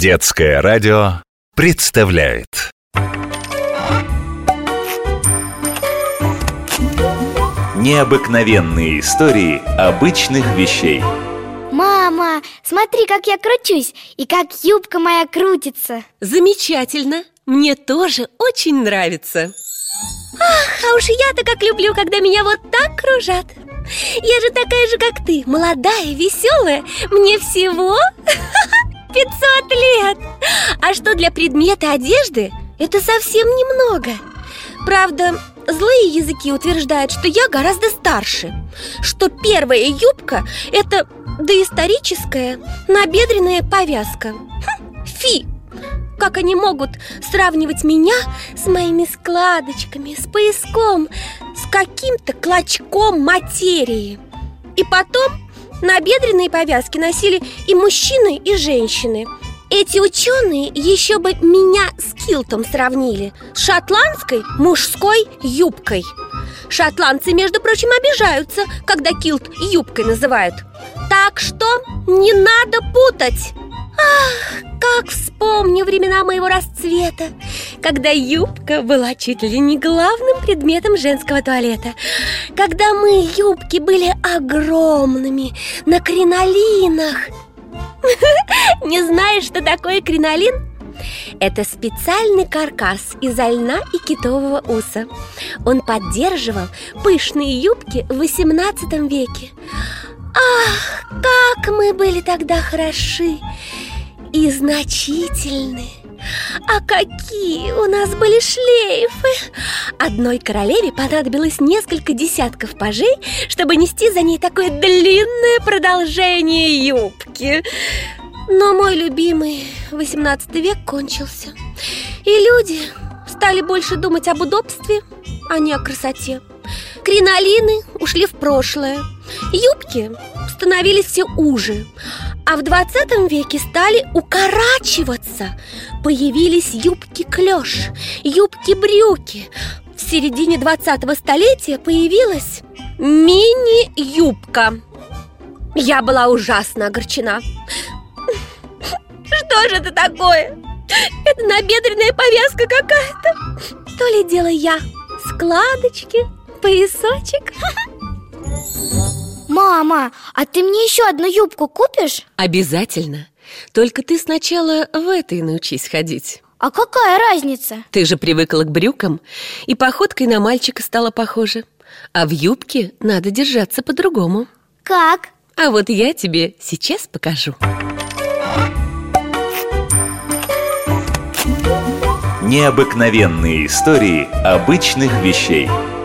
Детское радио представляет необыкновенные истории обычных вещей. Мама, смотри, как я кручусь и как юбка моя крутится. Замечательно, мне тоже очень нравится. Ах, а уж я-то как люблю, когда меня вот так кружат. Я же такая же, как ты, молодая, веселая. Мне всего 500 лет. А что для предмета одежды, это совсем немного. Правда, злые языки утверждают, что я гораздо старше, что первая юбка – это доисторическая набедренная повязка. Фи! Как они могут сравнивать меня с моими складочками, с пояском, с каким-то клочком материи? И потом набедренные повязки носили и мужчины, и женщины. Эти ученые еще бы меня с килтом сравнили, с шотландской мужской юбкой. Шотландцы, между прочим, обижаются, когда килт юбкой называют. Так что не надо путать. Ах, как вспомню времена моего расцвета, когда юбка была чуть ли не главным предметом женского туалета. Когда мы, юбки, были огромными, на кринолинах. Не знаешь, что такое кринолин? Это специальный каркас из льна и китового уса. Он поддерживал пышные юбки в XVIII веке. Ах, как мы были тогда хороши и значительны! А какие у нас были шлейфы! Одной королеве понадобилось несколько десятков пажей, чтобы нести за ней такое длинное продолжение юбки. Но мой любимый XVIII век кончился, и люди стали больше думать об удобстве, а не о красоте. Кринолины ушли в прошлое, юбки становились все уже, а в XX веке стали укорачиваться. Появились юбки-клеш, юбки-брюки. В середине 20-го столетия появилась мини-юбка. Я была ужасно огорчена. Что же это такое? Это набедренная повязка какая-то. То ли дело я, складочки, поясочек. Мама, а ты мне еще одну юбку купишь? Обязательно. Только ты сначала в этой научись ходить. А какая разница? Ты же привыкла к брюкам, и походкой на мальчика стала похожа. А в юбке надо держаться по-другому. Как? А вот я тебе сейчас покажу. Необыкновенные истории обычных вещей.